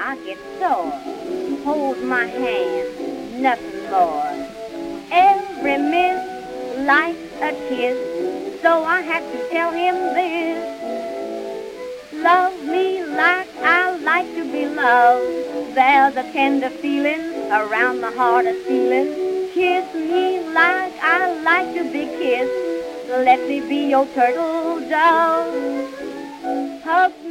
I get sore. Hold my hand, nothing more. Every miss likes a kiss, so I had to tell him this. Love me like I like to be loved. There's a tender feeling around the heart of feeling. Kiss me like I like to be kissed. Let me be your turtle dove. Hug